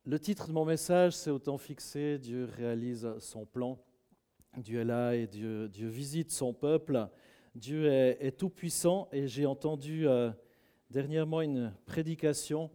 Le titre de mon message, c'est au temps fixé, Dieu réalise son plan. Dieu est là et Dieu visite son peuple. Dieu est tout-puissant et j'ai entendu dernièrement une prédication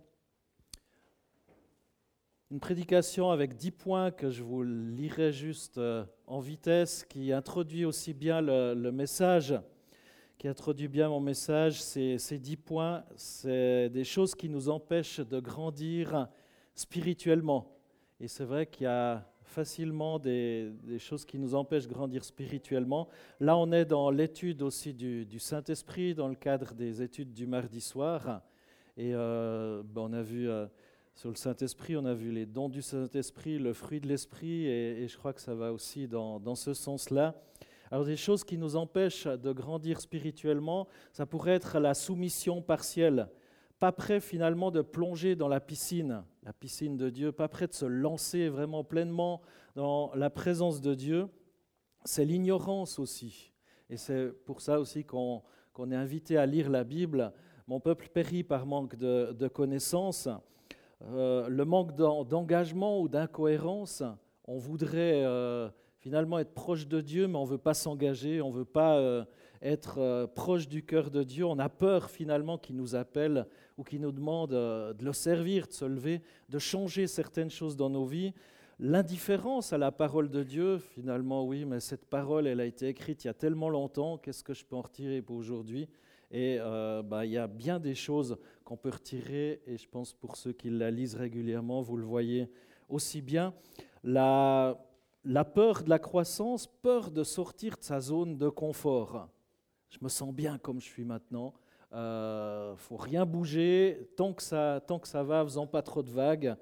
avec 10 points que je vous lirai juste en vitesse, qui introduit aussi bien le message, qui introduit bien mon message. Ces 10 points, c'est des choses qui nous empêchent de grandir spirituellement. Et c'est vrai qu'il y a facilement des choses qui nous empêchent de grandir spirituellement. Là, on est dans l'étude aussi du Saint-Esprit, dans le cadre des études du mardi soir. Et on a vu sur le Saint-Esprit, on a vu les dons du Saint-Esprit, le fruit de l'Esprit, et je crois que ça va aussi dans ce sens-là. Alors des choses qui nous empêchent de grandir spirituellement, ça pourrait être la soumission partielle. Pas prêt finalement de plonger dans la piscine de Dieu, pas prêt de se lancer vraiment pleinement dans la présence de Dieu. C'est l'ignorance aussi. Et c'est pour ça aussi qu'on est invité à lire la Bible. Mon peuple périt par manque de connaissances. Le manque d'engagement ou d'incohérence. On voudrait finalement être proche de Dieu, mais on ne veut pas s'engager, on ne veut pas être proche du cœur de Dieu. On a peur finalement qu'il nous appelle ou qu'il nous demande de le servir, de se lever, de changer certaines choses dans nos vies. L'indifférence à la parole de Dieu, finalement, oui, mais cette parole, elle a été écrite il y a tellement longtemps, qu'est-ce que je peux en retirer pour aujourd'hui ? Et il y a bien des choses qu'on peut retirer, et je pense pour ceux qui la lisent régulièrement, vous le voyez aussi bien. La peur de la croissance, peur de sortir de sa zone de confort. Je me sens bien comme je suis maintenant. Faut rien bouger tant que ça va, faisant pas trop de vagues.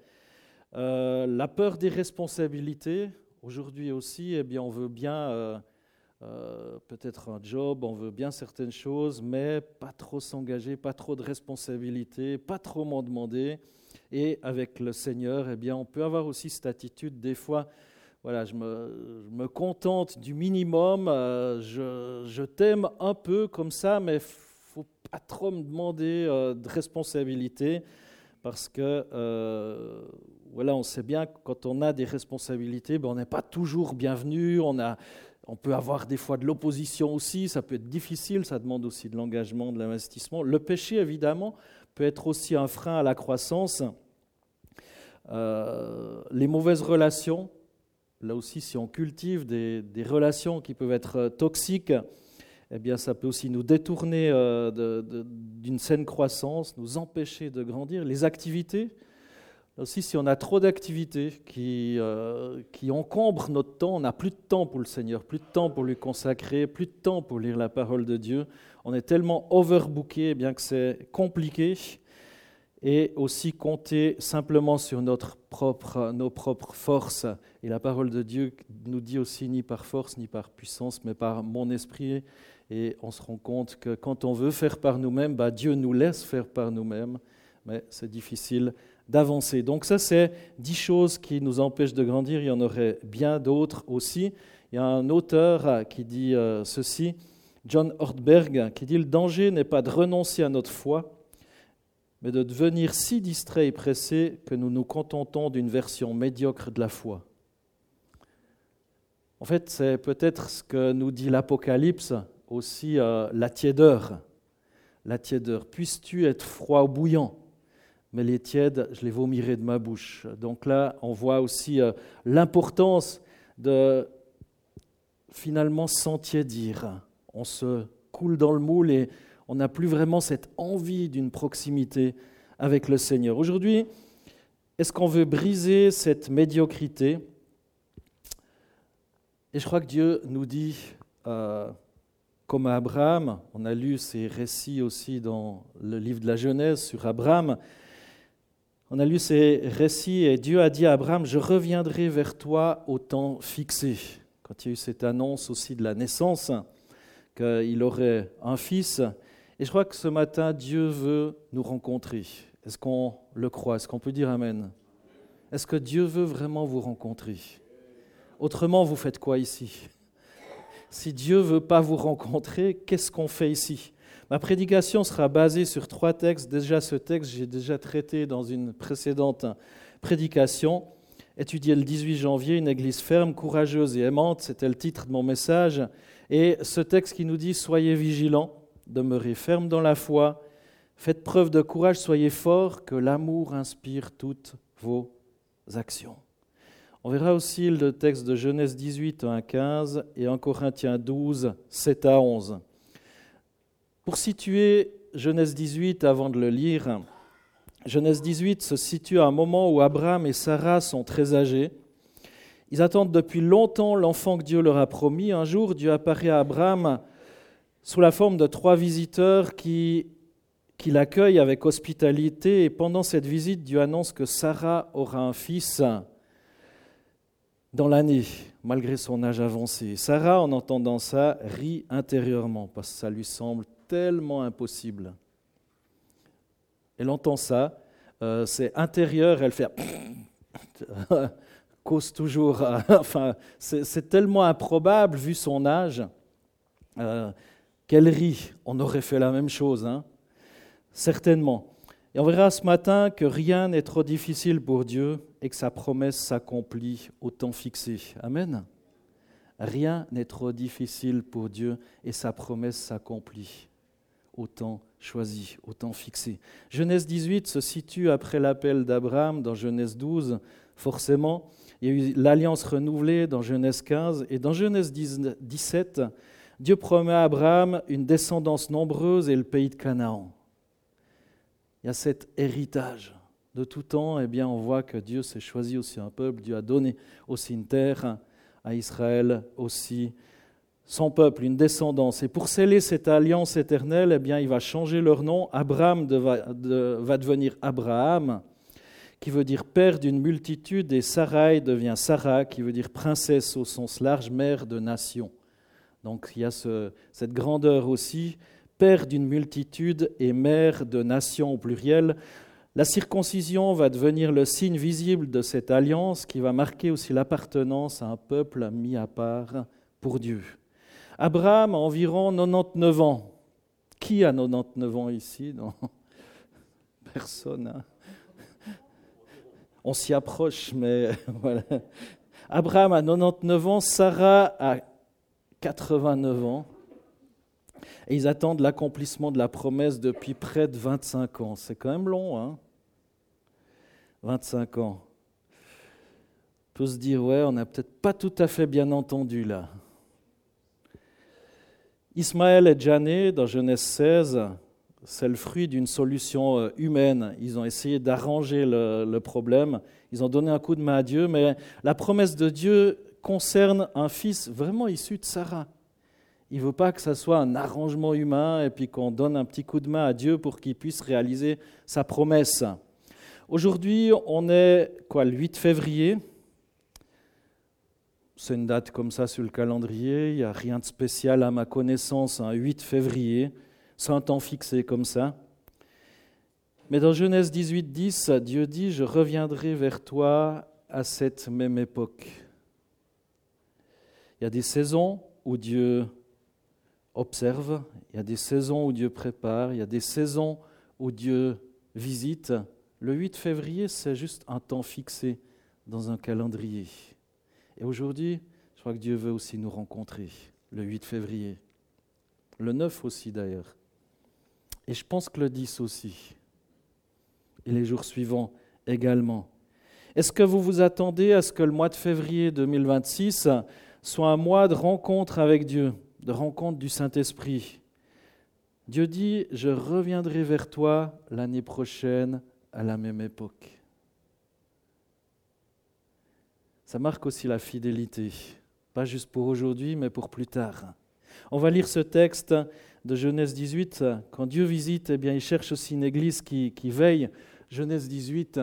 La peur des responsabilités. Aujourd'hui aussi, eh bien, on veut bien peut-être un job, on veut bien certaines choses, mais pas trop s'engager, pas trop de responsabilités, pas trop m'en demander. Et avec le Seigneur, eh bien, on peut avoir aussi cette attitude des fois. Voilà, je me contente du minimum, je t'aime un peu comme ça, mais il ne faut pas trop me demander de responsabilité, parce que on sait bien que quand on a des responsabilités, on n'est pas toujours bienvenu, on peut avoir des fois de l'opposition aussi, ça peut être difficile, ça demande aussi de l'engagement, de l'investissement. Le péché, évidemment, peut être aussi un frein à la croissance. Les mauvaises relations. Là aussi, si on cultive des relations qui peuvent être toxiques, eh bien, ça peut aussi nous détourner d'une saine croissance, nous empêcher de grandir. Les activités, là aussi, si on a trop d'activités qui encombrent notre temps, on n'a plus de temps pour le Seigneur, plus de temps pour lui consacrer, plus de temps pour lire la parole de Dieu. On est tellement overbooké, bien que c'est compliqué. Et aussi compter simplement sur nos propres forces. Et la parole de Dieu nous dit aussi ni par force, ni par puissance, mais par mon esprit. Et on se rend compte que quand on veut faire par nous-mêmes, Dieu nous laisse faire par nous-mêmes, mais c'est difficile d'avancer. Donc ça, c'est 10 choses qui nous empêchent de grandir. Il y en aurait bien d'autres aussi. Il y a un auteur qui dit ceci, John Ortberg, qui dit « Le danger n'est pas de renoncer à notre foi, mais de devenir si distrait et pressé que nous nous contentons d'une version médiocre de la foi. » En fait, c'est peut-être ce que nous dit l'Apocalypse, aussi la tiédeur. La tiédeur. Puisses-tu être froid ou bouillant, mais les tièdes, je les vomirai de ma bouche. Donc là, on voit aussi l'importance de finalement s'entiédir. On se coule dans le moule et on n'a plus vraiment cette envie d'une proximité avec le Seigneur. Aujourd'hui, est-ce qu'on veut briser cette médiocrité ? Et je crois que Dieu nous dit, comme à Abraham, on a lu ces récits aussi dans le livre de la Genèse sur Abraham, on a lu ces récits et Dieu a dit à Abraham « Je reviendrai vers toi au temps fixé ». Quand il y a eu cette annonce aussi de la naissance, qu'il aurait un fils. Et je crois que ce matin, Dieu veut nous rencontrer. Est-ce qu'on le croit ? Est-ce qu'on peut dire Amen ? Est-ce que Dieu veut vraiment vous rencontrer ? Autrement, vous faites quoi ici ? Si Dieu ne veut pas vous rencontrer, qu'est-ce qu'on fait ici ? Ma prédication sera basée sur 3 textes. Déjà, ce texte, j'ai déjà traité dans une précédente prédication, étudiée le 18 janvier, une église ferme, courageuse et aimante, c'était le titre de mon message. Et ce texte qui nous dit « Soyez vigilants, demeurez fermes dans la foi, faites preuve de courage, soyez forts, que l'amour inspire toutes vos actions. » On verra aussi le texte de Genèse 18, 1 à 15 et 1 Corinthiens 12, 7 à 11. Pour situer Genèse 18 avant de le lire, Genèse 18 se situe à un moment où Abraham et Sarah sont très âgés. Ils attendent depuis longtemps l'enfant que Dieu leur a promis. Un jour, Dieu apparaît à Abraham sous la forme de 3 visiteurs qui l'accueillent avec hospitalité. Et pendant cette visite, Dieu annonce que Sarah aura un fils dans l'année, malgré son âge avancé. Sarah, en entendant ça, rit intérieurement parce que ça lui semble tellement impossible. Elle entend ça, c'est intérieur, elle fait cause toujours. Enfin, c'est tellement improbable vu son âge qu'elle rit. On aurait fait la même chose, hein, certainement. Et on verra ce matin que rien n'est trop difficile pour Dieu et que sa promesse s'accomplit au temps fixé. Amen. Rien n'est trop difficile pour Dieu et sa promesse s'accomplit au temps choisi, au temps fixé. Genèse 18 se situe après l'appel d'Abraham dans Genèse 12, forcément. Il y a eu l'alliance renouvelée dans Genèse 15 et dans Genèse 17, Dieu promet à Abraham une descendance nombreuse et le pays de Canaan. Il y a cet héritage. De tout temps, eh bien, on voit que Dieu s'est choisi aussi un peuple, Dieu a donné aussi une terre à Israël, aussi son peuple, une descendance. Et pour sceller cette alliance éternelle, eh bien, il va changer leur nom. Abraham va devenir Abraham, qui veut dire père d'une multitude, et Sarai devient Sarah, qui veut dire princesse au sens large, mère de nations. Donc il y a cette grandeur aussi, père d'une multitude et mère de nations au pluriel. La circoncision va devenir le signe visible de cette alliance qui va marquer aussi l'appartenance à un peuple mis à part pour Dieu. Abraham a environ 99 ans. Qui a 99 ans ici? Non. Personne. Hein? On s'y approche, mais voilà. Abraham a 99 ans, Sarah a 89 ans. Et ils attendent l'accomplissement de la promesse depuis près de 25 ans. C'est quand même long, hein? 25 ans. On peut se dire, ouais, on n'a peut-être pas tout à fait bien entendu là. Ismaël est déjà né dans Genèse 16. C'est le fruit d'une solution humaine. Ils ont essayé d'arranger le problème. Ils ont donné un coup de main à Dieu, mais la promesse de Dieu concerne un fils vraiment issu de Sarah. Il ne veut pas que ça soit un arrangement humain et puis qu'on donne un petit coup de main à Dieu pour qu'il puisse réaliser sa promesse. Aujourd'hui, on est le 8 février. C'est une date comme ça sur le calendrier. Il n'y a rien de spécial à ma connaissance, 8 février. C'est un temps fixé comme ça. Mais dans Genèse 18, 10, Dieu dit « Je reviendrai vers toi à cette même époque ». Il y a des saisons où Dieu observe, il y a des saisons où Dieu prépare, il y a des saisons où Dieu visite. Le 8 février, c'est juste un temps fixé dans un calendrier. Et aujourd'hui, je crois que Dieu veut aussi nous rencontrer, le 8 février. Le 9 aussi d'ailleurs. Et je pense que le 10 aussi. Et les jours suivants également. Est-ce que vous vous attendez à ce que le mois de février 2026 soit un mois de rencontre avec Dieu, de rencontre du Saint-Esprit? Dieu dit « Je reviendrai vers toi l'année prochaine à la même époque ». Ça marque aussi la fidélité, pas juste pour aujourd'hui, mais pour plus tard. On va lire ce texte de Genèse 18. Quand Dieu visite, eh bien, il cherche aussi une église qui veille. Genèse 18.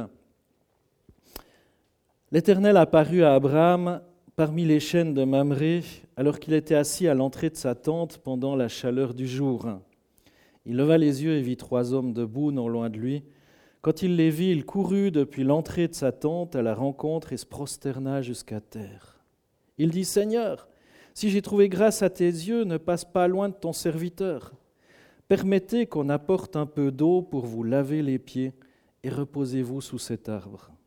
L'Éternel apparut à Abraham parmi les chênes de Mamré, alors qu'il était assis à l'entrée de sa tente pendant la chaleur du jour. Il leva les yeux et vit 3 hommes debout non loin de lui. Quand il les vit, il courut depuis l'entrée de sa tente à la rencontre et se prosterna jusqu'à terre. Il dit « Seigneur, si j'ai trouvé grâce à tes yeux, ne passe pas loin de ton serviteur. Permettez qu'on apporte un peu d'eau pour vous laver les pieds et reposez-vous sous cet arbre. »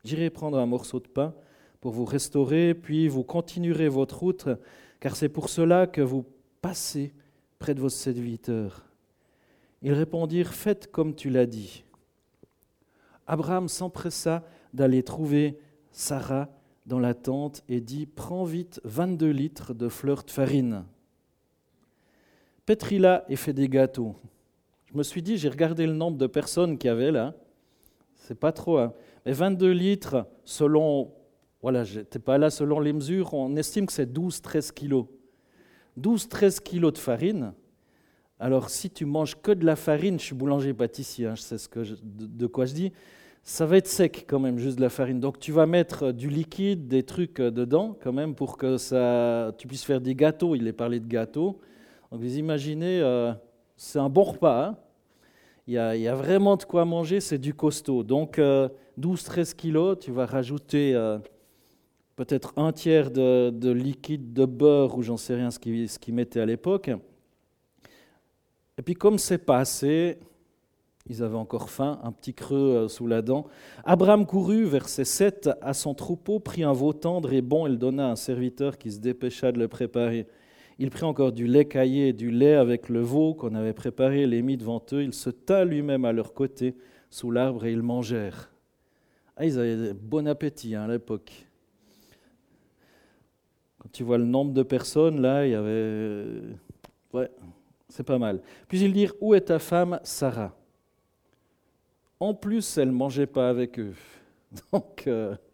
J'irai prendre un morceau de pain pour vous restaurer, puis vous continuerez votre route, car c'est pour cela que vous passez près de vos serviteurs. » Ils répondirent, « Faites comme tu l'as dit. » Abraham s'empressa d'aller trouver Sarah dans la tente et dit, « Prends vite 22 litres de fleur de farine. Pétris-la et fais des gâteaux. » Je me suis dit, j'ai regardé le nombre de personnes qu'il y avait là. C'est pas trop, hein. Mais 22 litres, selon, voilà, j'étais pas là selon les mesures, on estime que c'est 12-13 kilos. 12-13 kilos de farine. Alors, si tu manges que de la farine, je suis boulanger-pâtissier, hein, je sais de quoi je dis, ça va être sec quand même, juste de la farine. Donc, tu vas mettre du liquide, des trucs dedans quand même pour que tu puisses faire des gâteaux. Il est parlé de gâteaux. Donc, vous imaginez, c'est un bon repas. Hein. Il y a vraiment de quoi manger, c'est du costaud. Donc, 12-13 kilos, tu vas rajouter peut-être un tiers de liquide de beurre ou j'en sais rien ce qu'ils mettaient à l'époque. Et puis comme c'est pas assez, ils avaient encore faim, un petit creux sous la dent. Abraham courut, verset 7, à son troupeau, prit un veau tendre et bon, et le donna à un serviteur qui se dépêcha de le préparer. Il prit encore du lait caillé et du lait avec le veau qu'on avait préparé, les mit devant eux. Il se tint lui-même à leur côté sous l'arbre et ils mangèrent. Ah, ils avaient bon appétit à l'époque. Quand tu vois le nombre de personnes, là, il y avait... Ouais, c'est pas mal. Puis ils dirent, « Où est ta femme, Sarah ?» En plus, elle ne mangeait pas avec eux. Donc,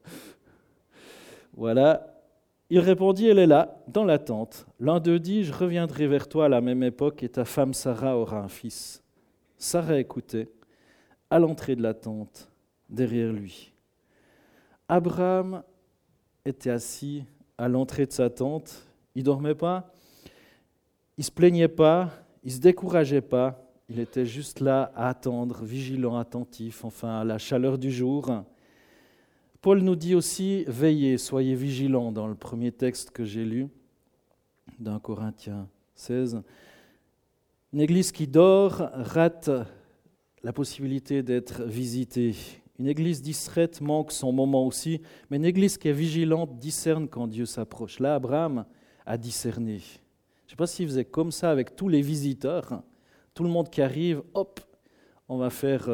voilà. Il répondit, « Elle est là, dans la tente. » L'un d'eux dit, « Je reviendrai vers toi à la même époque et ta femme Sarah aura un fils. » Sarah écoutait, à l'entrée de la tente, derrière lui. Abraham était assis à l'entrée de sa tente. Il ne dormait pas, il ne se plaignait pas, il ne se décourageait pas. Il était juste là à attendre, vigilant, attentif, enfin à la chaleur du jour. Paul nous dit aussi, veillez, soyez vigilants dans le premier texte que j'ai lu, dans Corinthiens 16. Une église qui dort rate la possibilité d'être visitée. Une église distraite manque son moment aussi, mais une église qui est vigilante discerne quand Dieu s'approche. Là, Abraham a discerné. Je ne sais pas s'il faisait comme ça avec tous les visiteurs. Tout le monde qui arrive, hop, on va faire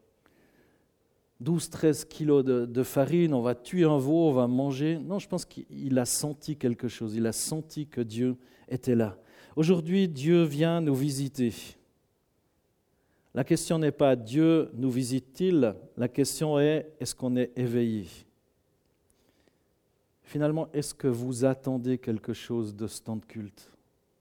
12-13 kilos de farine, on va tuer un veau, on va manger. Non, je pense qu'il a senti quelque chose, il a senti que Dieu était là. Aujourd'hui, Dieu vient nous visiter. La question n'est pas Dieu nous visite-t-il, la question est est-ce qu'on est éveillé ? Finalement, est-ce que vous attendez quelque chose de ce temps de culte ?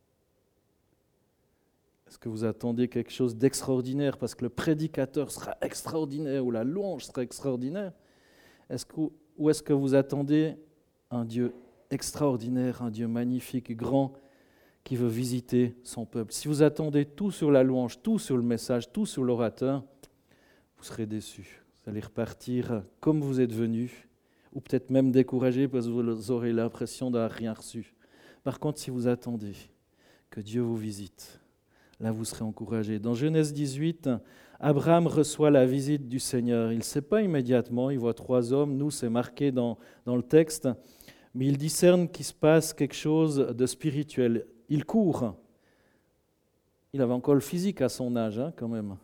Est-ce que vous attendez quelque chose d'extraordinaire parce que le prédicateur sera extraordinaire ou la louange sera extraordinaire ? Ou est-ce que vous attendez un Dieu extraordinaire, un Dieu magnifique, grand, qui veut visiter son peuple ? Si vous attendez tout sur la louange, tout sur le message, tout sur l'orateur, vous serez déçus. Vous allez repartir comme vous êtes venus, ou peut-être même découragés parce que vous aurez l'impression d'avoir rien reçu. Par contre, si vous attendez que Dieu vous visite, là, vous serez encouragés. Dans Genèse 18, Abraham reçoit la visite du Seigneur. Il ne sait pas immédiatement, il voit 3 hommes. Nous, c'est marqué dans le texte. Mais il discerne qu'il se passe quelque chose de spirituel. Il court. Il avait encore le physique à son âge, hein, quand même.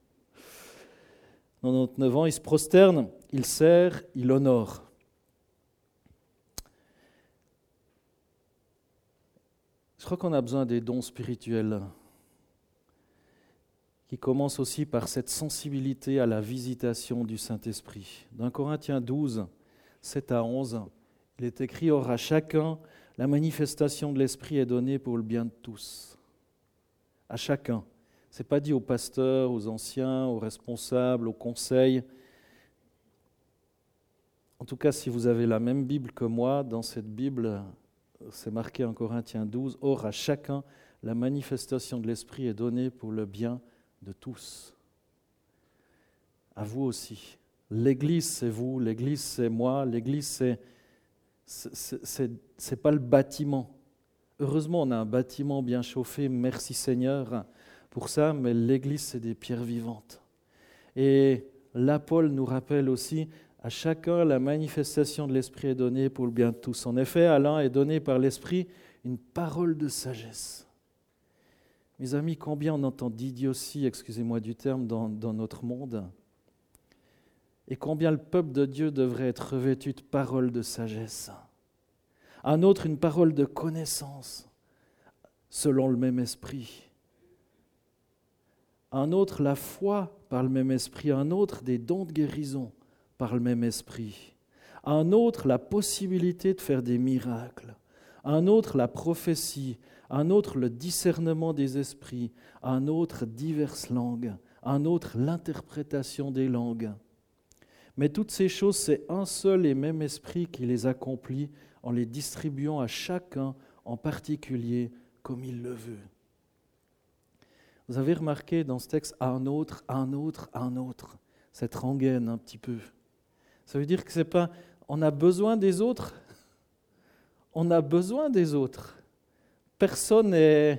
99 ans, il se prosterne, il sert, il honore. Je crois qu'on a besoin des dons spirituels qui commence aussi par cette sensibilité à la visitation du Saint-Esprit. Dans Corinthiens 12, 7 à 11, il est écrit « Or à chacun, la manifestation de l'Esprit est donnée pour le bien de tous. » À chacun. Ce n'est pas dit aux pasteurs, aux anciens, aux responsables, aux conseils. En tout cas, si vous avez la même Bible que moi, dans cette Bible, c'est marqué en Corinthiens 12 « Or à chacun, la manifestation de l'Esprit est donnée pour le bien de tous. » À vous aussi. L'Église, c'est vous, l'Église, c'est moi, l'Église, c'est pas le bâtiment. Heureusement, on a un bâtiment bien chauffé, merci Seigneur pour ça, mais l'Église, c'est des pierres vivantes. Et là, Paul nous rappelle aussi, À chacun, la manifestation de l'Esprit est donnée pour le bien de tous. En effet, à l'un est donnée par l'Esprit une parole de sagesse. Mes amis, combien on entend d'idiotie, excusez-moi du terme, dans notre monde, et combien le peuple de Dieu devrait être revêtu de paroles de sagesse. Un autre, une parole de connaissance, selon le même esprit. Un autre, la foi par le même esprit. Un autre, des dons de guérison par le même esprit. Un autre, la possibilité de faire des miracles. Un autre, la prophétie. Un autre, le discernement des esprits. Un autre, diverses langues. Un autre, l'interprétation des langues. Mais toutes ces choses, c'est un seul et même esprit qui les accomplit en les distribuant à chacun en particulier comme il le veut. Vous avez remarqué dans ce texte un autre, cette rengaine un petit peu. Ça veut dire que c'est pas on a besoin des autres. On a besoin des autres. Personne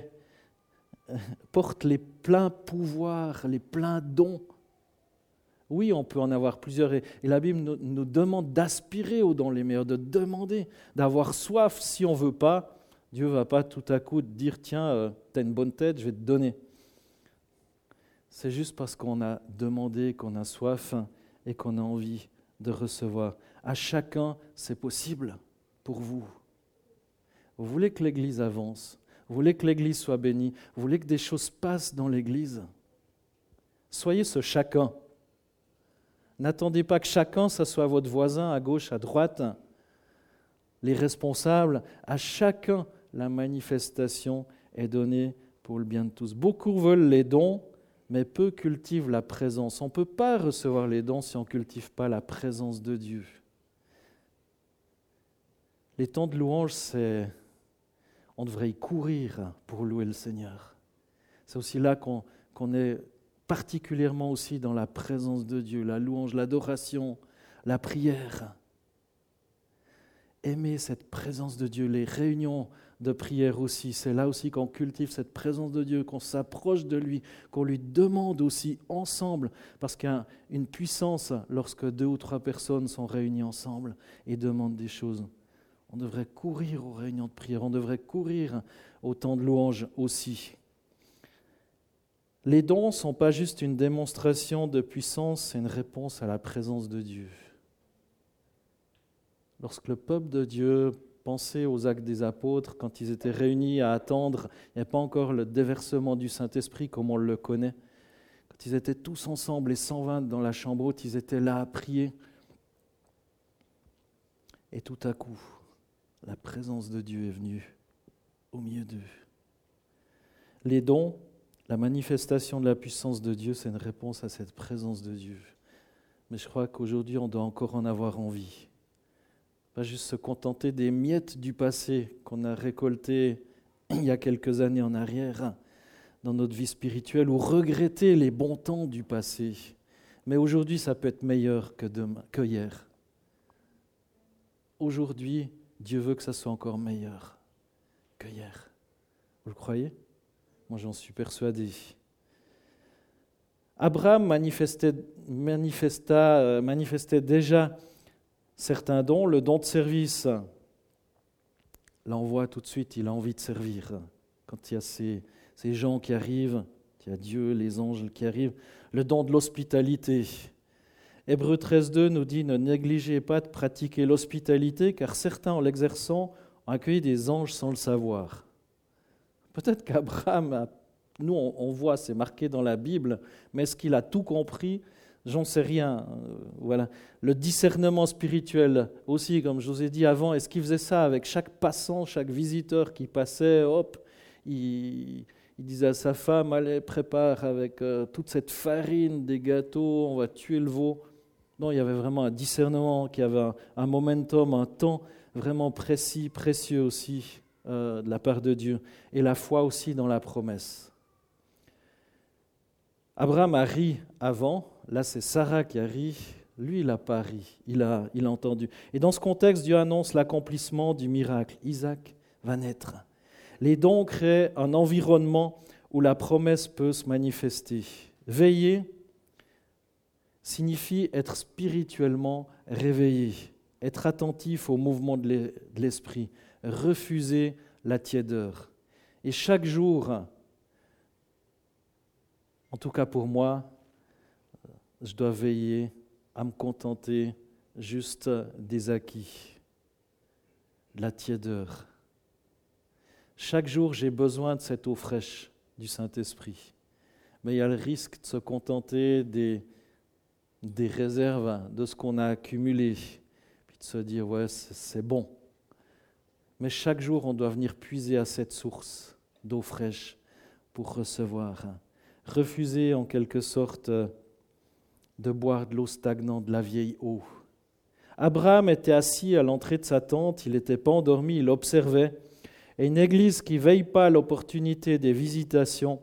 porte les pleins pouvoirs, les pleins dons. Oui, on peut en avoir plusieurs. Et la Bible nous demande d'aspirer aux dons les meilleurs, de demander, d'avoir soif. Si on ne veut pas, Dieu ne va pas tout à coup te dire « Tiens, tu as une bonne tête, je vais te donner ». C'est juste parce qu'on a demandé, qu'on a soif et qu'on a envie de recevoir. À chacun, c'est possible pour vous. Vous voulez que l'Église avance, vous voulez que l'Église soit bénie, vous voulez que des choses passent dans l'Église. Soyez ce chacun. N'attendez pas que chacun, ça soit votre voisin, à gauche, à droite, les responsables. À chacun, la manifestation est donnée pour le bien de tous. Beaucoup veulent les dons, mais peu cultivent la présence. On ne peut pas recevoir les dons si on ne cultive pas la présence de Dieu. Les temps de louange, on devrait y courir pour louer le Seigneur. C'est aussi là qu'on est particulièrement aussi dans la présence de Dieu, la louange, l'adoration, la prière. Aimer cette présence de Dieu, les réunions de prière aussi, c'est là aussi qu'on cultive cette présence de Dieu, qu'on s'approche de lui, qu'on lui demande aussi ensemble, parce qu'il y a une puissance lorsque 2 ou 3 personnes sont réunies ensemble et demandent des choses. On devrait courir aux réunions de prière, on devrait courir au temps de louange aussi. Les dons ne sont pas juste une démonstration de puissance, c'est une réponse à la présence de Dieu. Lorsque le peuple de Dieu pensait aux actes des apôtres, quand ils étaient réunis à attendre, il n'y avait pas encore le déversement du Saint-Esprit comme on le connaît. Quand ils étaient tous ensemble, les 120 dans la chambre haute, ils étaient là à prier. Et tout à coup, la présence de Dieu est venue au milieu d'eux. Les dons, la manifestation de la puissance de Dieu, c'est une réponse à cette présence de Dieu. Mais je crois qu'aujourd'hui, on doit encore en avoir envie. Pas juste se contenter des miettes du passé qu'on a récoltées il y a quelques années en arrière dans notre vie spirituelle ou regretter les bons temps du passé. Mais aujourd'hui, ça peut être meilleur que hier. Aujourd'hui, Dieu veut que ça soit encore meilleur que hier. Vous le croyez ? Moi, j'en suis persuadé. Abraham manifestait déjà certains dons. Le don de service, là, on voit tout de suite, il a envie de servir. Quand il y a ces gens qui arrivent, il y a Dieu, les anges qui arrivent. Le don de l'hospitalité. Hébreux 13.2 nous dit « Ne négligez pas de pratiquer l'hospitalité, car certains, en l'exerçant, ont accueilli des anges sans le savoir. » Peut-être qu'Abraham, nous on voit, c'est marqué dans la Bible, mais est-ce qu'il a tout compris ? J'en sais rien. Voilà. Le discernement spirituel aussi, comme je vous ai dit avant, est-ce qu'il faisait ça avec chaque passant, chaque visiteur qui passait, hop, il disait à sa femme, allez, prépare avec toute cette farine, des gâteaux, on va tuer le veau. Non, il y avait vraiment un discernement, qui avait un momentum, un temps vraiment précis, précieux aussi de la part de Dieu. Et la foi aussi dans la promesse. Abraham a ri avant, là c'est Sarah qui a ri, lui il n'a pas ri, il a entendu. Et dans ce contexte, Dieu annonce l'accomplissement du miracle. Isaac va naître. Les dons créent un environnement où la promesse peut se manifester. Veillez, signifie être spirituellement réveillé, être attentif au mouvement de l'esprit, refuser la tiédeur. Et chaque jour, en tout cas pour moi, je dois veiller à me contenter juste des acquis, de la tiédeur. Chaque jour, j'ai besoin de cette eau fraîche du Saint-Esprit. Mais il y a le risque de se contenter des réserves, de ce qu'on a accumulé, puis de se dire « ouais, c'est bon ». Mais chaque jour, on doit venir puiser à cette source d'eau fraîche pour recevoir. Refuser en quelque sorte de boire de l'eau stagnante, de la vieille eau. Abraham était assis à l'entrée de sa tente, il n'était pas endormi, il observait. Et une église qui ne veille pas à l'opportunité des visitations,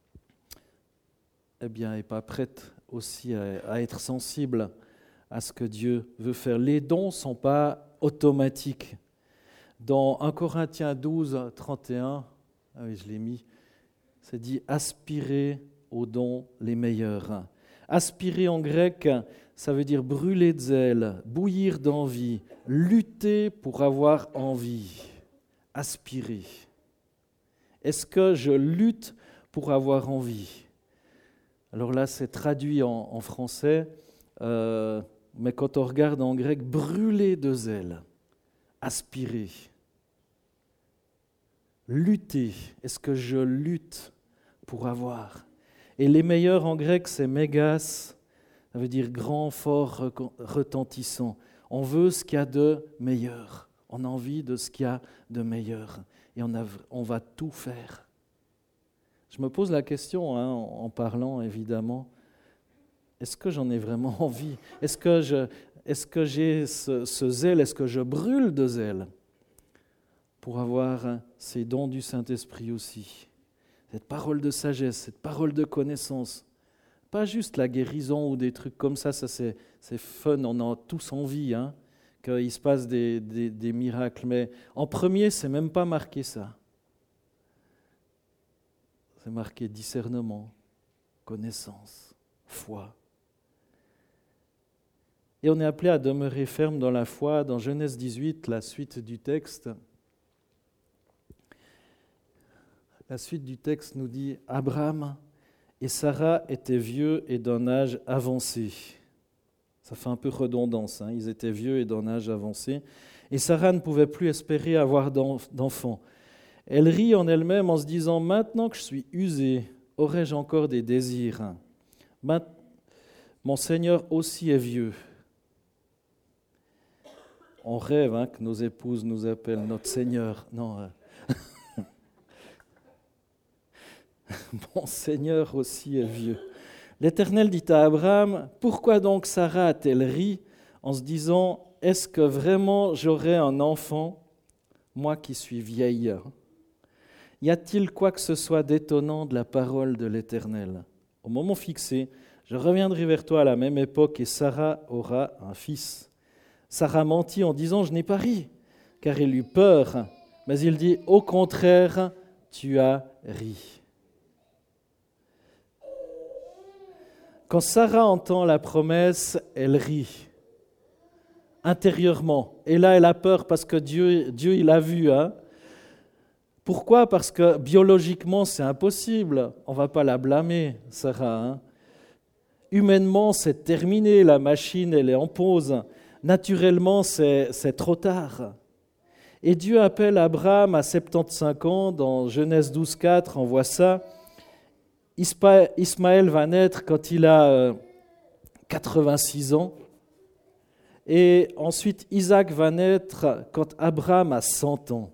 eh bien, n'est pas prête aussi à être sensible à ce que Dieu veut faire. Les dons ne sont pas automatiques. Dans 1 Corinthiens 12, 31, ah oui, je l'ai mis, c'est dit « aspirer aux dons les meilleurs ». Aspirer en grec, ça veut dire brûler de zèle, bouillir d'envie, lutter pour avoir envie, aspirer. Est-ce que je lutte pour avoir envie ? Alors là, c'est traduit en français, mais quand on regarde en grec, brûler de zèle, aspirer, lutter. Est-ce que je lutte pour avoir ? Et les meilleurs en grec, c'est mégas, ça veut dire grand, fort, retentissant. On veut ce qu'il y a de meilleur. On a envie de ce qu'il y a de meilleur. Et on va tout faire. Je me pose la question, en parlant évidemment, est-ce que j'en ai vraiment envie ? Est-ce que j'ai ce zèle ? Est-ce que je brûle de zèle pour avoir ces dons du Saint-Esprit aussi ? Cette parole de sagesse, cette parole de connaissance. Pas juste la guérison ou des trucs comme ça c'est fun, on a tous envie qu'il se passe des miracles. Mais en premier, c'est même pas marqué ça. C'est marqué discernement, connaissance, foi. Et on est appelé à demeurer ferme dans la foi. Dans Genèse 18, la suite du texte, nous dit « Abraham et Sarah étaient vieux et d'un âge avancé. » Ça fait un peu redondance, ils étaient vieux et d'un âge avancé. Et Sarah ne pouvait plus espérer avoir d'enfants. Elle rit en elle-même en se disant « Maintenant que je suis usée, aurais-je encore des désirs ? Mon Seigneur aussi est vieux. » On rêve que nos épouses nous appellent notre Seigneur. Non. Mon Seigneur aussi est vieux. L'Éternel dit à Abraham, « Pourquoi donc Sarah a-t-elle ri en se disant, est-ce que vraiment j'aurai un enfant, moi qui suis vieille ? Y a-t-il quoi que ce soit d'étonnant de la parole de l'Éternel ? Au moment fixé, je reviendrai vers toi à la même époque et Sarah aura un fils. » Sarah mentit en disant, « Je n'ai pas ri, car elle eut peur. » Mais il dit, « Au contraire, tu as ri. » Quand Sarah entend la promesse, elle rit intérieurement. Et là, elle a peur parce que Dieu il a vu. Pourquoi ? Parce que biologiquement, c'est impossible. On ne va pas la blâmer, Sarah. Humainement, c'est terminé. La machine, elle est en pause. Naturellement, c'est trop tard. Et Dieu appelle Abraham à 75 ans. Dans Genèse 12, 4, on voit ça. Ismaël va naître quand il a 86 ans. Et ensuite, Isaac va naître quand Abraham a 100 ans.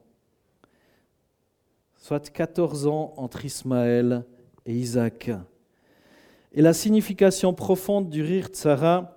Soit 14 ans entre Ismaël et Isaac. Et la signification profonde du rire de Sarah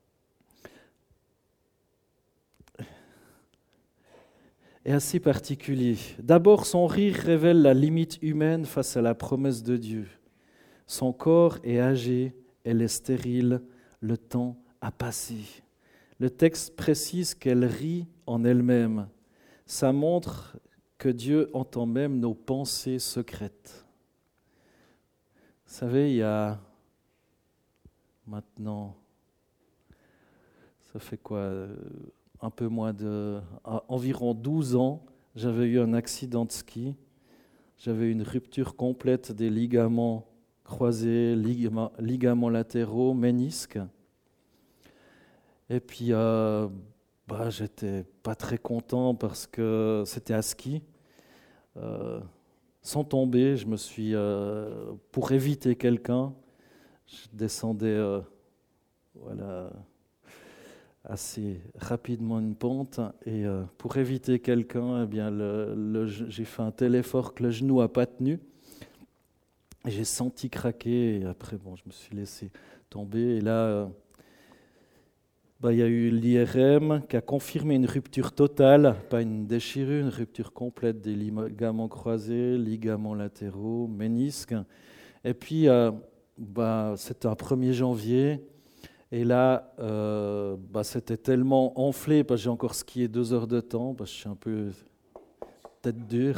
est assez particulier. D'abord, son rire révèle la limite humaine face à la promesse de Dieu. Son corps est âgé, elle est stérile, le temps a passé. Le texte précise qu'elle rit en elle-même. Ça montre que Dieu entend même nos pensées secrètes. Vous savez, il y a maintenant ça fait quoi, un peu moins environ 12 ans, j'avais eu un accident de ski. J'avais une rupture complète des ligaments croisés, ligaments latéraux, ménisques. Et puis, j'étais pas très content parce que c'était à ski. Sans tomber, je me suis, pour éviter quelqu'un, je descendais assez rapidement une pente et pour éviter quelqu'un, eh bien, j'ai fait un tel effort que le genou n'a pas tenu. Et j'ai senti craquer et après, je me suis laissé tomber. Et là, il y a eu l'IRM qui a confirmé une rupture totale, pas une déchirure, une rupture complète des ligaments croisés, ligaments latéraux, ménisques. Et puis, c'était un 1er janvier. Et là, c'était tellement enflé, parce que j'ai encore skié 2 heures de temps, parce que je suis un peu tête dure.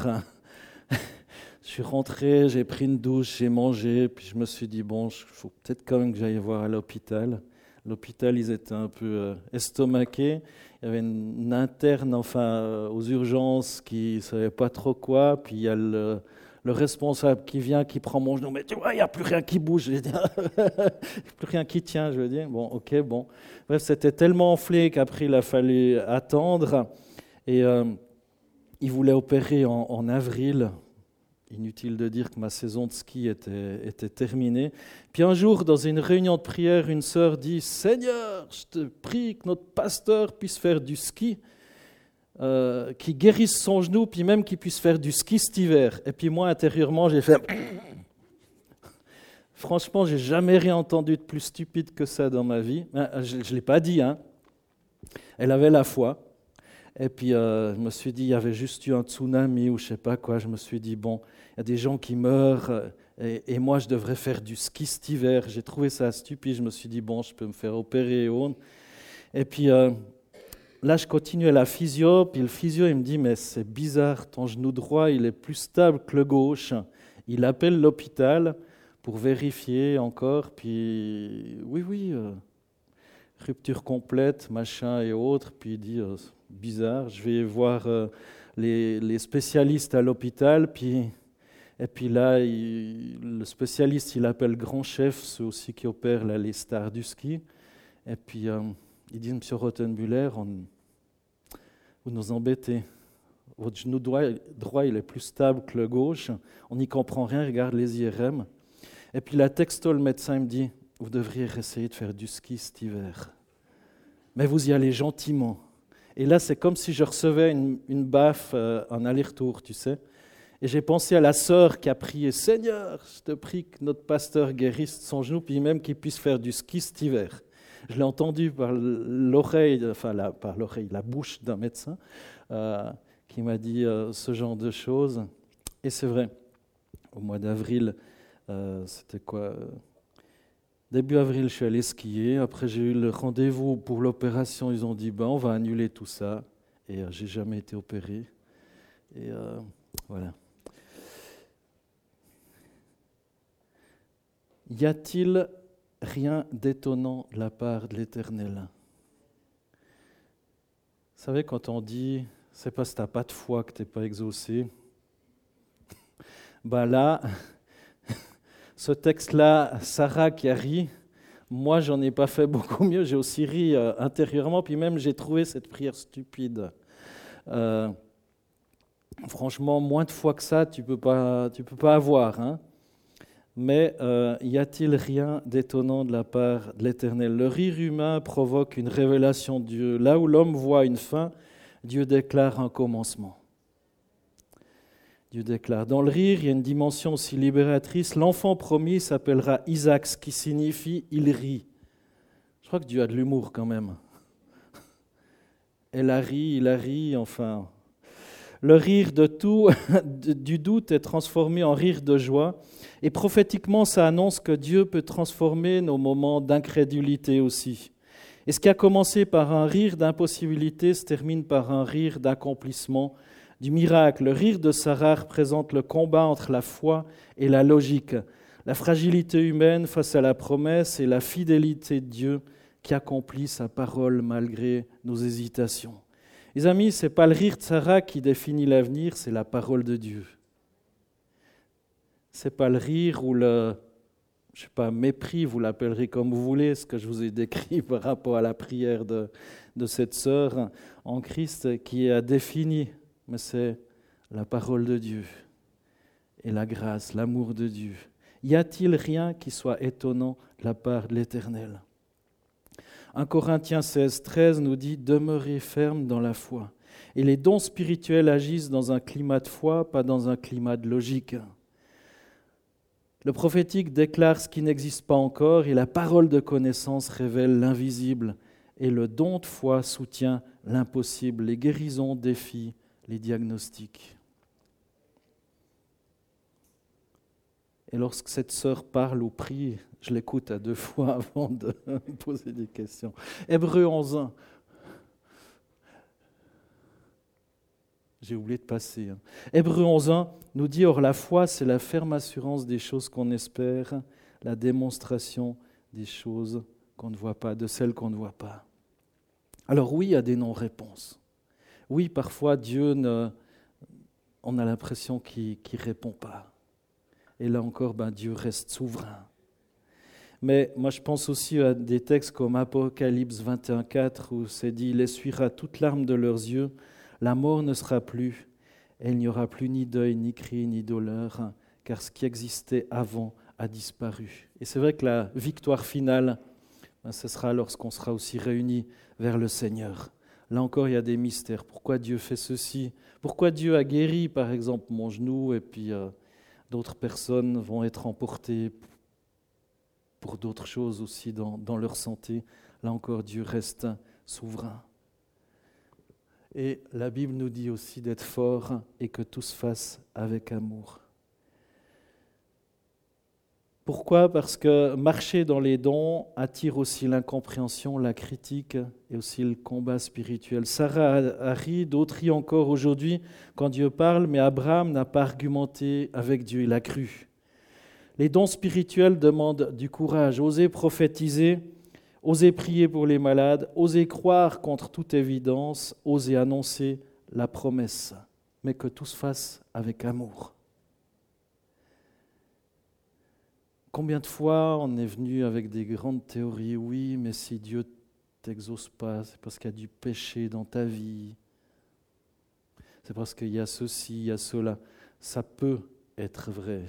Je suis rentré, j'ai pris une douche, j'ai mangé, puis je me suis dit, il faut peut-être quand même que j'aille voir à l'hôpital. L'hôpital, ils étaient un peu estomaqués. Il y avait une interne aux urgences qui ne savait pas trop quoi, puis il y a le responsable qui vient, qui prend mon genou, mais tu vois, il n'y a plus rien qui bouge, je veux dire. Il n'y a plus rien qui tient, je veux dire. Bref, c'était tellement enflé qu'après, il a fallu attendre. Et il voulait opérer en avril. Inutile de dire que ma saison de ski était terminée. Puis un jour, dans une réunion de prière, une sœur dit « Seigneur, je te prie que notre pasteur puisse faire du ski. Qu'il guérisse son genou, puis même qu'il puisse faire du ski cet hiver. » Et puis moi, intérieurement, j'ai fait... Franchement, j'ai jamais rien entendu de plus stupide que ça dans ma vie. Je ne l'ai pas dit, hein. Elle avait la foi. Et puis, je me suis dit, il y avait juste eu un tsunami ou je ne sais pas quoi. Je me suis dit, il y a des gens qui meurent et moi, je devrais faire du ski cet hiver. J'ai trouvé ça stupide. Je me suis dit, je peux me faire opérer. Et puis... là, je continue à la physio, puis le physio, il me dit, mais c'est bizarre, ton genou droit, il est plus stable que le gauche. Il appelle l'hôpital pour vérifier encore, puis oui, rupture complète, machin et autres, puis il dit, bizarre, je vais voir les spécialistes à l'hôpital, et puis là, le spécialiste, il appelle grand chef, ceux aussi qui opèrent là, les stars du ski, et puis... il dit, Monsieur Rothenbuehler, vous nous embêtez. Votre genou droit, il est plus stable que le gauche. On n'y comprend rien, regarde les IRM. Et puis là, texto, le médecin me dit, vous devriez essayer de faire du ski cet hiver. Mais vous y allez gentiment. Et là, c'est comme si je recevais une baffe, un aller-retour, tu sais. Et j'ai pensé à la sœur qui a prié, Seigneur, je te prie que notre pasteur guérisse son genou, puis même qu'il puisse faire du ski cet hiver. Je l'ai entendu par l'oreille, la bouche d'un médecin qui m'a dit ce genre de choses. Et c'est vrai, au mois d'avril, c'était quoi début avril, je suis allé skier. Après, j'ai eu le rendez-vous pour l'opération. Ils ont dit, on va annuler tout ça. Et je n'ai jamais été opéré. Et voilà. Y a-t-il rien d'étonnant de la part de l'Éternel? Vous savez, quand on dit, c'est parce que tu n'as pas de foi que tu n'es pas exaucé, là, ce texte-là, Sarah qui a ri, moi, j'en ai pas fait beaucoup mieux, j'ai aussi ri intérieurement, puis même j'ai trouvé cette prière stupide. Franchement, moins de foi que ça, tu peux pas avoir, hein. Mais y a-t-il rien d'étonnant de la part de l'Éternel? Le rire humain provoque une révélation de Dieu. Là où l'homme voit une fin, Dieu déclare un commencement. Dieu déclare. Dans le rire, il y a une dimension aussi libératrice. L'enfant promis s'appellera Isaac, ce qui signifie « il rit ». Je crois que Dieu a de l'humour quand même. Elle a ri, il a ri, enfin... Le rire de tout, du doute est transformé en rire de joie. Et prophétiquement, ça annonce que Dieu peut transformer nos moments d'incrédulité aussi. Et ce qui a commencé par un rire d'impossibilité se termine par un rire d'accomplissement, du miracle. Le rire de Sarah représente le combat entre la foi et la logique, la fragilité humaine face à la promesse et la fidélité de Dieu qui accomplit sa parole malgré nos hésitations. Les amis, ce n'est pas le rire de Sarah qui définit l'avenir, c'est la parole de Dieu. Ce n'est pas le rire ou le mépris, vous l'appellerez comme vous voulez, ce que je vous ai décrit par rapport à la prière de cette sœur en Christ qui a défini, mais c'est la parole de Dieu et la grâce, l'amour de Dieu. Y a-t-il rien qui soit étonnant de la part de l'Éternel ? 1 Corinthiens 16, 13 nous dit « Demeurez fermes dans la foi ». Et les dons spirituels agissent dans un climat de foi, pas dans un climat de logique. Le prophétique déclare ce qui n'existe pas encore et la parole de connaissance révèle l'invisible. Et le don de foi soutient l'impossible. Les guérisons défient les diagnostics. Et lorsque cette sœur parle ou prie, je l'écoute à 2 fois avant de me poser des questions. Hébreux 11.1. J'ai oublié de passer. Hébreux 11.1 nous dit « Or la foi, c'est la ferme assurance des choses qu'on espère, la démonstration des choses qu'on ne voit pas, de celles qu'on ne voit pas. » Alors oui, il y a des non-réponses. Oui, parfois, Dieu, on a l'impression qu'il ne répond pas. Et là encore, Dieu reste souverain. Mais moi, je pense aussi à des textes comme Apocalypse 21.4 où c'est dit « Il essuiera toute larme de leurs yeux, la mort ne sera plus, et il n'y aura plus ni deuil, ni cri, ni douleur, car ce qui existait avant a disparu. » Et c'est vrai que la victoire finale, ce sera lorsqu'on sera aussi réunis vers le Seigneur. Là encore, il y a des mystères. Pourquoi Dieu fait ceci ? Pourquoi Dieu a guéri, par exemple, mon genou, et puis d'autres personnes vont être emportées pour d'autres choses aussi dans leur santé. Là encore, Dieu reste souverain. Et la Bible nous dit aussi d'être fort et que tout se fasse avec amour. Pourquoi ? Parce que marcher dans les dons attire aussi l'incompréhension, la critique et aussi le combat spirituel. Sarah a ri, d'autres rient encore aujourd'hui quand Dieu parle, mais Abraham n'a pas argumenté avec Dieu, il a cru. Les dons spirituels demandent du courage, oser prophétiser, oser prier pour les malades, oser croire contre toute évidence, oser annoncer la promesse, mais que tout se fasse avec amour. Combien de fois on est venu avec des grandes théories, oui, mais si Dieu ne t'exauce pas, c'est parce qu'il y a du péché dans ta vie, c'est parce qu'il y a ceci, il y a cela. Ça peut être vrai,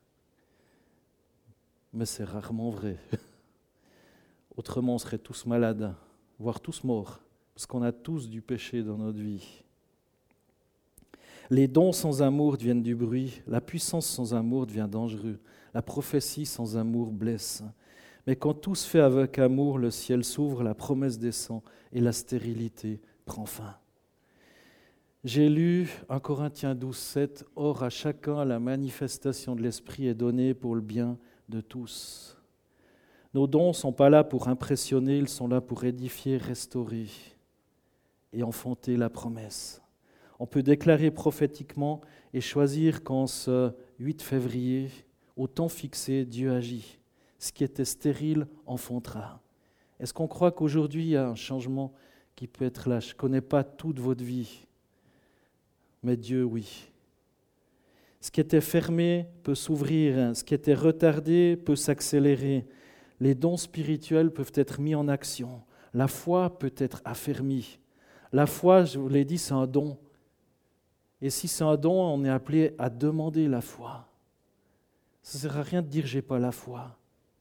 mais c'est rarement vrai. Autrement, on serait tous malades, voire tous morts, parce qu'on a tous du péché dans notre vie. Les dons sans amour deviennent du bruit, la puissance sans amour devient dangereux, la prophétie sans amour blesse. Mais quand tout se fait avec amour, le ciel s'ouvre, la promesse descend et la stérilité prend fin. J'ai lu 1 Corinthiens 12, 7, « Or à chacun la manifestation de l'Esprit est donnée pour le bien de tous. » Nos dons ne sont pas là pour impressionner, ils sont là pour édifier, restaurer et enfanter la promesse. On peut déclarer prophétiquement et choisir qu'en ce 8 février, au temps fixé, Dieu agit. Ce qui était stérile enfantera. Est-ce qu'on croit qu'aujourd'hui, il y a un changement qui peut être là ? Je ne connais pas toute votre vie, mais Dieu, oui. Ce qui était fermé peut s'ouvrir, ce qui était retardé peut s'accélérer. Les dons spirituels peuvent être mis en action. La foi peut être affermie. La foi, je vous l'ai dit, c'est un don. Et si c'est un don, on est appelé à demander la foi. Ça ne sert à rien de dire « j'ai pas la foi ».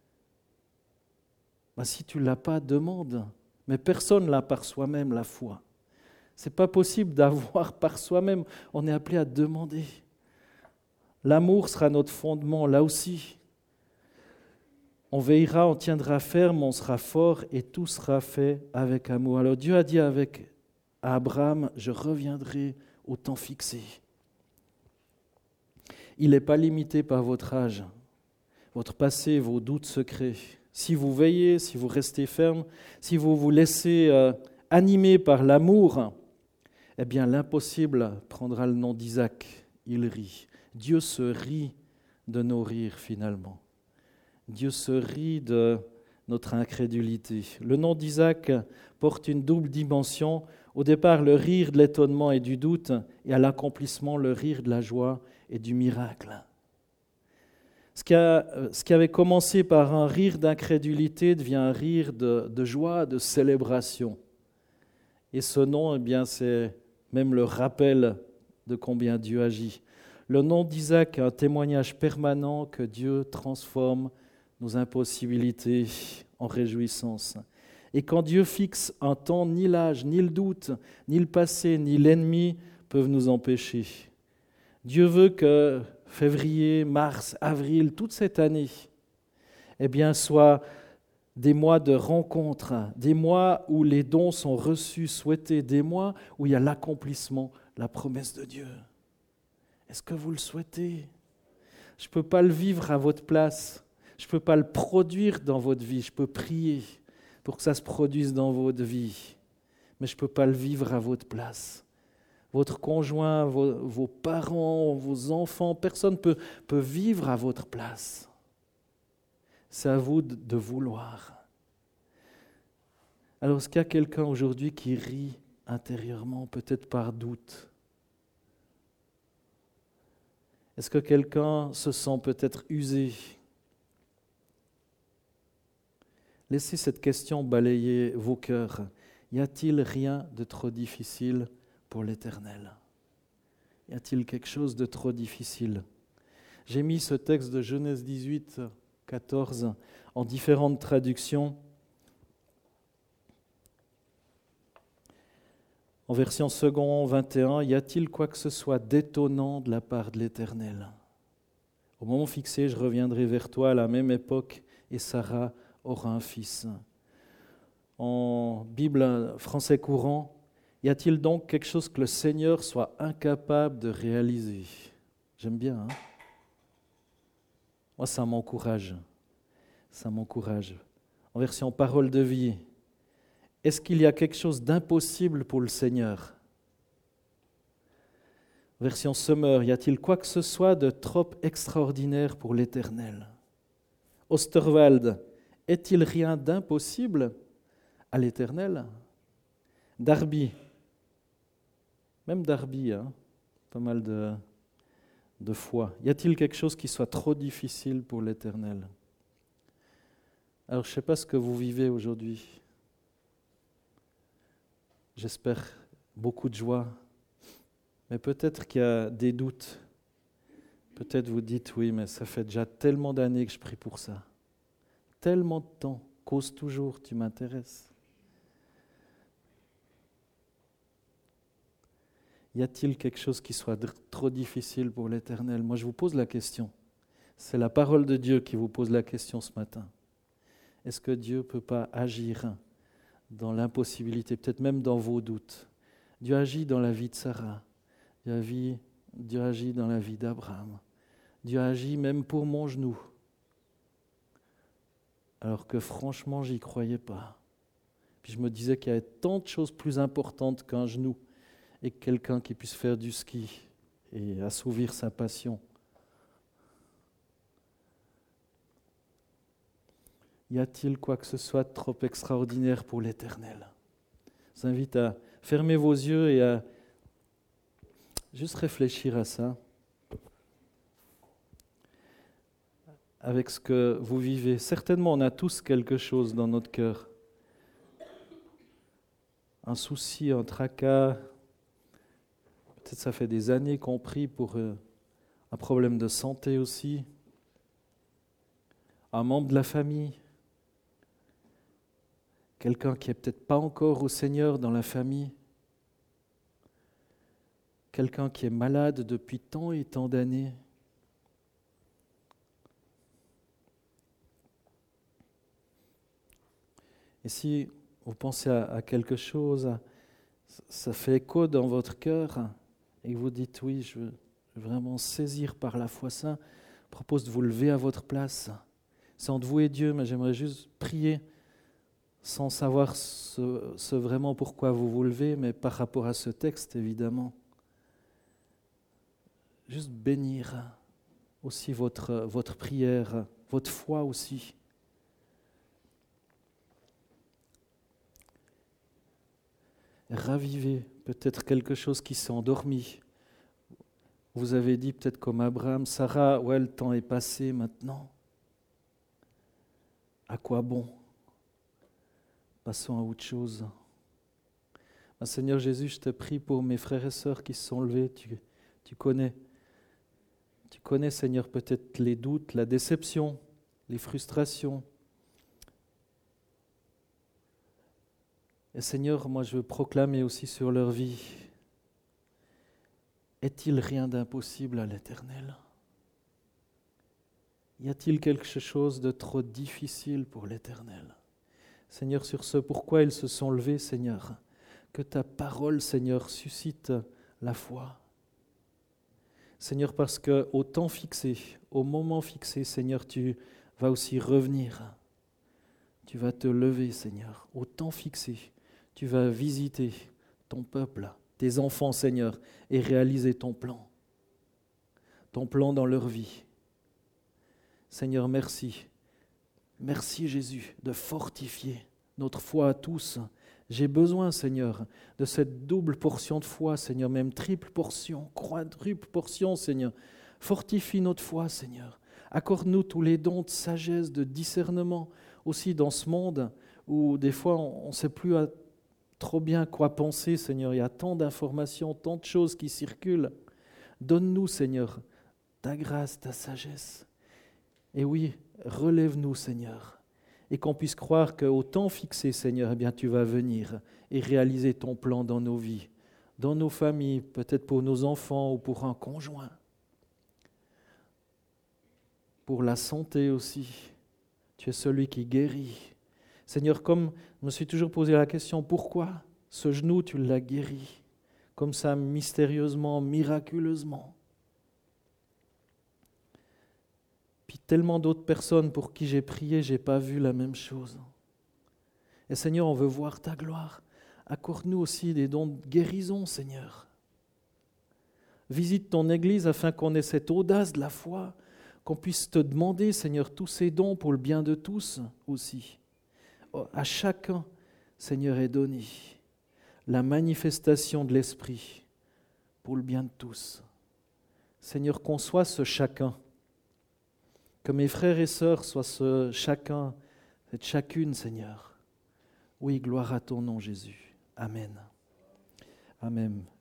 Si tu ne l'as pas, demande. Mais personne n'a par soi-même la foi. Ce n'est pas possible d'avoir par soi-même. On est appelé à demander. L'amour sera notre fondement, là aussi. On veillera, on tiendra ferme, on sera fort et tout sera fait avec amour. Alors Dieu a dit à Abraham, « Je reviendrai au temps fixé. » Il n'est pas limité par votre âge, votre passé, vos doutes secrets. Si vous veillez, si vous restez ferme, si vous vous laissez animer par l'amour, eh bien l'impossible prendra le nom d'Isaac. Il rit. Dieu se rit de nos rires finalement. Dieu se rit de notre incrédulité. Le nom d'Isaac porte une double dimension. Au départ, le rire de l'étonnement et du doute, et à l'accomplissement, le rire de la joie et du miracle. Ce qui avait commencé par un rire d'incrédulité devient un rire de joie, de célébration. Et ce nom, eh bien, c'est même le rappel de combien Dieu agit. Le nom d'Isaac est un témoignage permanent que Dieu transforme nos impossibilités en réjouissance. Et quand Dieu fixe un temps, ni l'âge, ni le doute, ni le passé, ni l'ennemi peuvent nous empêcher. Dieu veut que février, mars, avril, toute cette année, eh bien, soit des mois de rencontres, des mois où les dons sont reçus, souhaités, des mois où il y a l'accomplissement, la promesse de Dieu. Est-ce que vous le souhaitez? Je ne peux pas le vivre à votre place. Je ne peux pas le produire dans votre vie. Je peux prier pour que ça se produise dans votre vie. Mais je ne peux pas le vivre à votre place. Votre conjoint, vos parents, vos enfants, personne ne peut vivre à votre place. C'est à vous de vouloir. Alors, est-ce qu'il y a quelqu'un aujourd'hui qui rit intérieurement, peut-être par doute? Est-ce que quelqu'un se sent peut-être usé? Laissez cette question balayer vos cœurs. Y a-t-il rien de trop difficile pour l'Éternel? Y a-t-il quelque chose de trop difficile? J'ai mis ce texte de Genèse 18, 14 en différentes traductions. En version second 21, y a-t-il quoi que ce soit d'étonnant de la part de l'Éternel? Au moment fixé, je reviendrai vers toi à la même époque et Sarah aura un fils. En Bible français courant, y a-t-il donc quelque chose que le Seigneur soit incapable de réaliser? J'aime bien, hein? Moi, ça m'encourage. Ça m'encourage. En version parole de vie, est-ce qu'il y a quelque chose d'impossible pour le Seigneur? Version Sommer, y a-t-il quoi que ce soit de trop extraordinaire pour l'Éternel? Osterwald, est-il rien d'impossible à l'Éternel? Darby, même Darby, hein, pas mal de foi. Y a-t-il quelque chose qui soit trop difficile pour l'Éternel? Alors, je ne sais pas ce que vous vivez aujourd'hui. J'espère beaucoup de joie, mais peut-être qu'il y a des doutes. Peut-être vous dites, oui, mais ça fait déjà tellement d'années que je prie pour ça. Tellement de temps, cause toujours, tu m'intéresses. Y a-t-il quelque chose qui soit trop difficile pour l'Éternel? Moi, je vous pose la question. C'est la parole de Dieu qui vous pose la question ce matin. Est-ce que Dieu ne peut pas agir dans l'impossibilité, peut-être même dans vos doutes? Dieu agit dans la vie de Sarah. Dieu agit dans la vie d'Abraham. Dieu agit même pour mon genou. Alors que franchement, j'y croyais pas. Puis je me disais qu'il y avait tant de choses plus importantes qu'un genou et quelqu'un qui puisse faire du ski et assouvir sa passion. Y a-t-il quoi que ce soit de trop extraordinaire pour l'Éternel? Je vous invite à fermer vos yeux et à juste réfléchir à ça. Avec ce que vous vivez. Certainement, on a tous quelque chose dans notre cœur. Un souci, un tracas. Peut-être ça fait des années qu'on prie pour un problème de santé aussi. Un membre de la famille. Quelqu'un qui n'est peut-être pas encore au Seigneur dans la famille. Quelqu'un qui est malade depuis tant et tant d'années. Et si vous pensez à quelque chose, ça fait écho dans votre cœur, et vous dites oui, je veux vraiment saisir par la foi ça, je propose de vous lever à votre place. C'est entre vous et Dieu, mais j'aimerais juste prier sans savoir ce vraiment pourquoi vous vous levez, mais par rapport à ce texte, évidemment. Juste bénir aussi votre prière, votre foi aussi. Ravivez peut-être quelque chose qui s'est endormi. Vous avez dit peut-être comme Abraham, Sarah, ouais, le temps est passé maintenant. À quoi bon? Passons à autre chose. Seigneur Jésus, je te prie pour mes frères et sœurs qui se sont levés. Tu connais, Seigneur, peut-être les doutes, la déception, les frustrations. Et Seigneur, moi je veux proclamer aussi sur leur vie, est-il rien d'impossible à l'Éternel? Y a-t-il quelque chose de trop difficile pour l'Éternel? Seigneur, sur ce pourquoi ils se sont levés, Seigneur, que ta parole, Seigneur, suscite la foi. Seigneur, parce qu'au temps fixé, au moment fixé, Seigneur, tu vas aussi revenir. Tu vas te lever, Seigneur, au temps fixé. Tu vas visiter ton peuple, tes enfants, Seigneur, et réaliser ton plan dans leur vie. Seigneur, merci. Merci, Jésus, de fortifier notre foi à tous. J'ai besoin, Seigneur, de cette double portion de foi, Seigneur, même triple portion, quadruple portion, Seigneur. Fortifie notre foi, Seigneur. Accorde-nous tous les dons de sagesse, de discernement, aussi dans ce monde où des fois on ne sait plus trop bien quoi penser, Seigneur. Il y a tant d'informations, tant de choses qui circulent. Donne-nous, Seigneur, ta grâce, ta sagesse. Et oui, relève-nous, Seigneur. Et qu'on puisse croire qu'au temps fixé, Seigneur, eh bien, tu vas venir et réaliser ton plan dans nos vies, dans nos familles, peut-être pour nos enfants ou pour un conjoint. Pour la santé aussi, tu es celui qui guérit. Seigneur, comme je me suis toujours posé la question, pourquoi ce genou, tu l'as guéri, comme ça, mystérieusement, miraculeusement. Puis tellement d'autres personnes pour qui j'ai prié, je n'ai pas vu la même chose. Et Seigneur, on veut voir ta gloire. Accorde-nous aussi des dons de guérison, Seigneur. Visite ton Église afin qu'on ait cette audace de la foi, qu'on puisse te demander, Seigneur, tous ces dons pour le bien de tous aussi. À chacun, Seigneur, est donné la manifestation de l'Esprit pour le bien de tous. Seigneur, qu'on soit ce chacun, que mes frères et sœurs soient ce chacun, cette chacune, Seigneur. Oui, gloire à ton nom, Jésus. Amen. Amen.